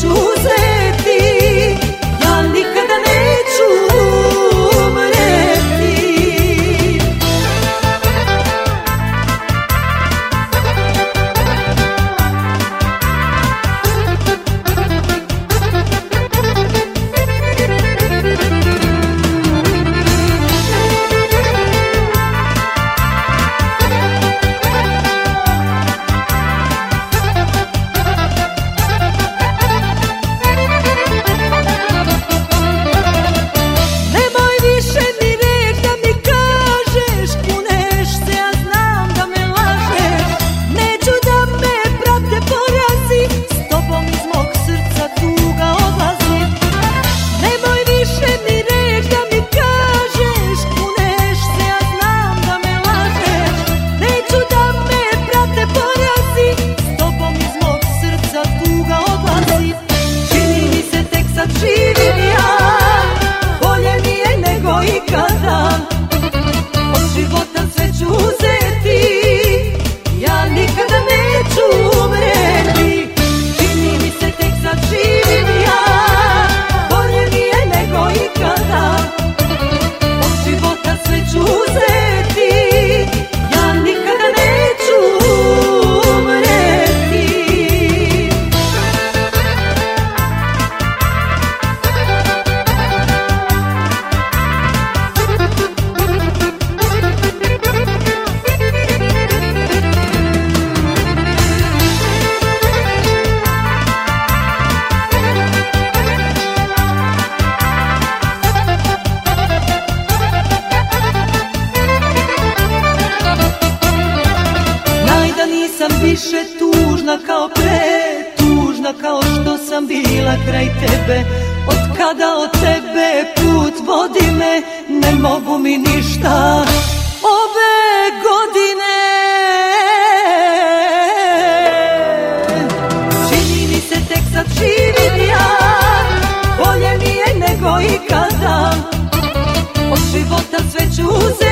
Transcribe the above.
ću uzeti, ja nikada neću umreti. Živim ja, bolje mi je nego ikada. Od života sve ću uzeti, ja nikada neću umreti. Čini mi se tek sad živim ja, bolje mi je nego ikada. Od života sve ću uzeti, ja nikada neću umreti. Nisam više tužna kao pre, tužna kao što sam bila kraj tebe. Od kada od tebe put vodi me, ne mogu mi ništa ove godine. Čini mi se tek sad živim ja, bolje mi je nego ikada. Od života sve ću uzeti,